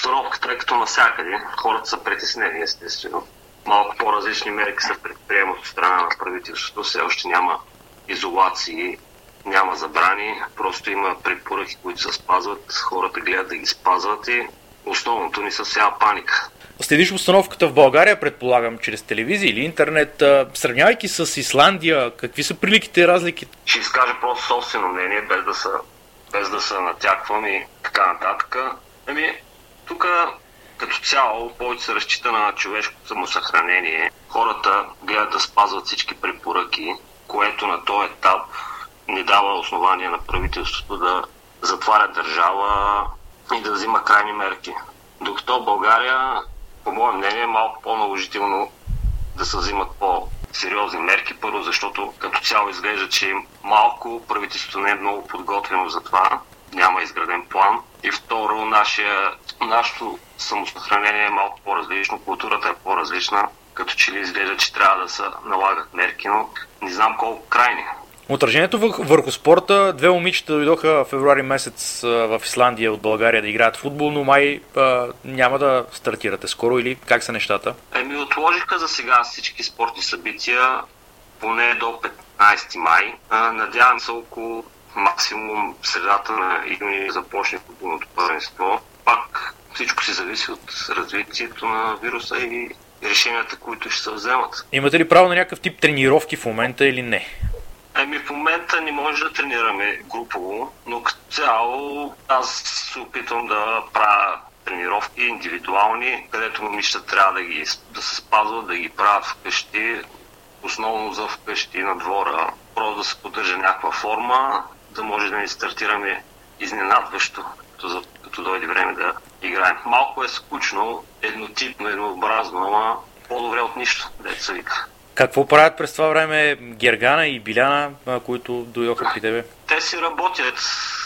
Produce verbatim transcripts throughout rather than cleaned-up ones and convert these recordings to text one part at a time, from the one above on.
обстановката е като навсякъде. Хората са притеснени, естествено. Малко по-различни мерки се предприемат от страна на правителството. Все още няма изолации, няма забрани. Просто има препоръки, които се спазват. Хората гледат да ги спазват и основното ни са сега паника. Следиш обстановката в България, предполагам, чрез телевизия или интернет. Сравнявайки с Исландия, какви са приликите и разликите? Ще изкажа просто собствено мнение, без да са, без да са натяквам и така нататък. Ами, тук като цяло повече се разчита на човешкото самосъхранение. Хората гледат да спазват всички препоръки, което на този етап не дава основание на правителството да затваря държава и да взима крайни мерки. Докато в България, по мое мнение, е малко по-наложително да се взимат по-сериозни мерки. Първо, защото като цяло изглежда, че малко правителството не е много подготвено за това. Няма изграден план. И второ, нашия, нашето самосъхранение е малко по-различно, културата е по-различна, като че ли изглежда, че трябва да се налагат мерки, но не знам колко крайни. Отражението върху спорта, две момичета дойдоха в февруари месец в Исландия от България да играят футбол, но май а, няма да стартирате скоро или как са нещата? Еми отложиха за сега всички спортни събития, поне до петнайсети май. А, надявам се около максимум средата на юни започне футболното първенство. Пак всичко си зависи от развитието на вируса и решенията, които ще се вземат. Имате ли право на някакъв тип тренировки в момента или не? Ами в момента не може да тренираме групово, но като цяло аз се опитвам да правя тренировки индивидуални, където момичета трябва да, ги, да се спазват, да ги правят вкъщи, основно за вкъщи на двора, просто да се поддържа някаква форма, да може да ни стартираме изненадващо, като, като дойде време да играем. Малко е скучно, еднотипно, еднообразно, ама по-добре от нищо, дето се вика. Какво правят през това време Гергана и Биляна, които дойдоха при тебе? Те си работят,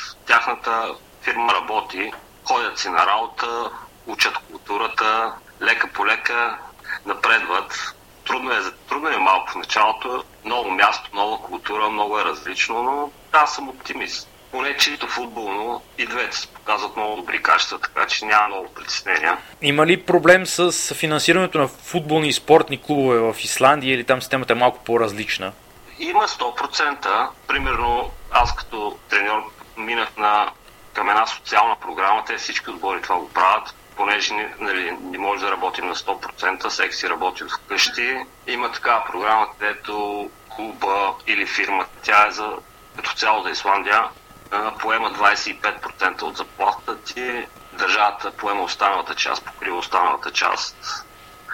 тяхната фирма работи, ходят си на работа, учат културата, лека по лека напредват. Трудно е, трудно е малко в началото, много място, нова култура, много е различно, но аз съм оптимист. Поне чисто футболно и двете се показват много добри качества, така че няма много притеснения. Има ли проблем с финансирането на футболни и спортни клубове в Исландия или там системата е малко по-различна? Има сто процента. Примерно аз като треньор минах на, към една социална програма, те всички отбори това го правят, понеже нали, не може да работим на сто процента, всеки си работи от вкъщи. Има такава програма, където клуба или фирма, тя е за, като цяло за Исландия, поема двайсет и пет процента от заплатата ти, държавата поема останалата част, покрива останалата част.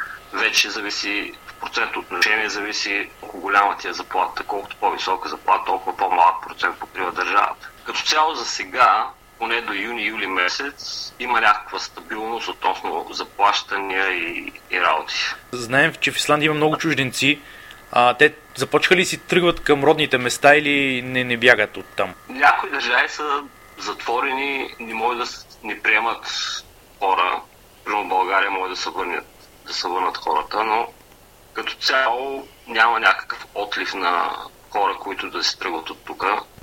Вече зависи, в процентно отношение зависи колко голяма ти е заплата, колкото по-висока заплата, толкова по-малък процент покрива държавата. Като цяло за сега, поне до юни-юли месец, има някаква стабилност относно заплащания и, и работи. Знаем, че в Исландия има много чужденци. А, те започнаха ли си тръгват към родните места или не, не бягат от там? Някои държави са затворени, не могат да не приемат хора. Примерно в България може да се върнат, да се върнат хората, но като цяло няма някакъв отлив на хора, които да се тръгват от тук.